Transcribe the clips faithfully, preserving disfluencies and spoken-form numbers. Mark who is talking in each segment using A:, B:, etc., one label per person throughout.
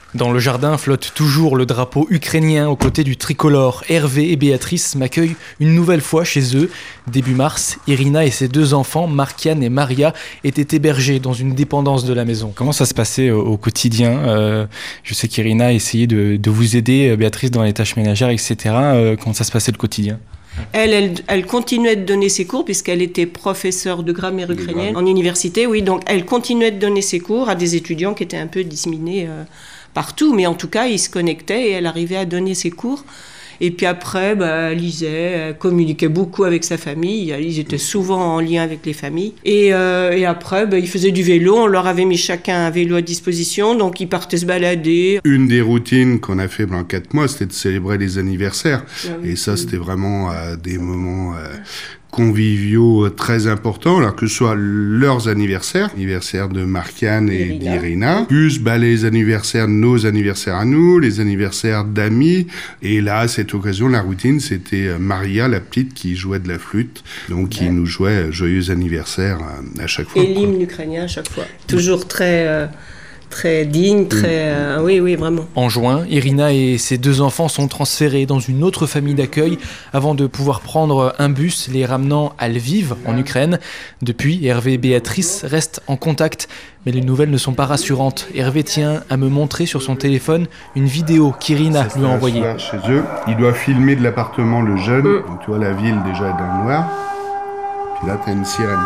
A: Dans le jardin flotte toujours le drapeau ukrainien aux côtés du tricolore. Hervé et Béatrice m'accueillent une nouvelle fois chez eux. Début mars, Irina et ses deux enfants, Markian et Maria, étaient hébergés dans une dépendance de la maison. Comment ça se passait au, au quotidien ? euh, Je sais qu'Irina a essayé de, de vous aider, Béatrice, dans les tâches ménagères, et cetera. Euh, comment ça se passait le quotidien ?
B: Elle, elle, elle continuait de donner ses cours puisqu'elle était professeure de grammaire ukrainienne en université. Oui, donc elle continuait de donner ses cours à des étudiants qui étaient un peu disséminés euh, partout. Mais en tout cas, ils se connectaient et elle arrivait à donner ses cours. Et puis après, bah, elle lisait, elle communiquait beaucoup avec sa famille. Ils étaient souvent en lien avec les familles. Et, euh, et après, bah, ils faisaient du vélo. On leur avait mis chacun un vélo à disposition. Donc, ils partaient se balader.
C: Une des routines qu'on a fait pendant quatre mois, c'était de célébrer les anniversaires. Ah oui. Et ça, c'était vraiment euh, des moments... Euh, conviviaux très importants, alors que ce soit leurs anniversaires, l'anniversaire de Markian et Irina. d'Irina, plus bah, les anniversaires, nos anniversaires à nous, les anniversaires d'amis. Et là, à cette occasion, la routine, c'était Maria, la petite, qui jouait de la flûte, donc qui ouais. nous jouait joyeux anniversaire à, à chaque fois.
B: Et l'hymne ukrainien à chaque fois. Toujours très... Euh... très digne, très... Euh, oui, oui, vraiment.
A: En juin, Irina et ses deux enfants sont transférés dans une autre famille d'accueil avant de pouvoir prendre un bus les ramenant à Lviv, en Ukraine. Depuis, Hervé et Béatrice restent en contact, mais les nouvelles ne sont pas rassurantes. Hervé tient à me montrer sur son téléphone une vidéo qu'Irina lui a envoyée.
C: Chez eux, il doit filmer de l'appartement le jeune. Mm. Donc, tu vois, la ville déjà est dans le noir. Puis là, tu as une sirène.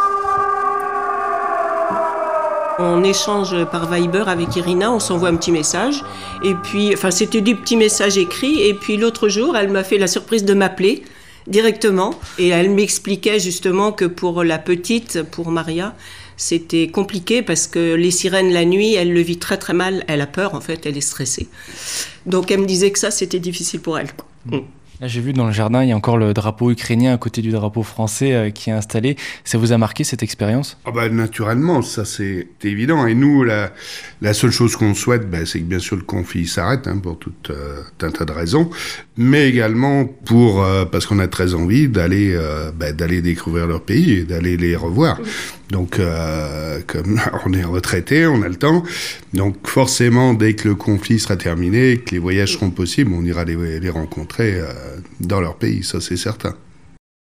B: On échange par Viber avec Irina, on s'envoie un petit message. Et puis, enfin, c'était du petit message écrit. Et puis l'autre jour, elle m'a fait la surprise de m'appeler directement. Et elle m'expliquait justement que pour la petite, pour Maria, c'était compliqué parce que les sirènes la nuit, elle le vit très très mal. Elle a peur en fait, elle est stressée. Donc elle me disait que ça, c'était difficile pour elle.
A: Mmh. Là, j'ai vu dans le jardin, il y a encore le drapeau ukrainien à côté du drapeau français euh, qui est installé. Ça vous a marqué, cette expérience ?
C: Ah bah, naturellement, ça c'est évident. Et nous, la, la seule chose qu'on souhaite, bah, c'est que bien sûr le conflit s'arrête, hein, pour tout euh, un tas de raisons, mais également pour euh, parce qu'on a très envie d'aller euh, bah, d'aller découvrir leur pays et d'aller les revoir. Donc, euh, comme on est retraité, on a le temps. Donc, forcément, dès que le conflit sera terminé, que les voyages seront possibles, on ira les, les rencontrer euh, dans leur pays, ça c'est certain.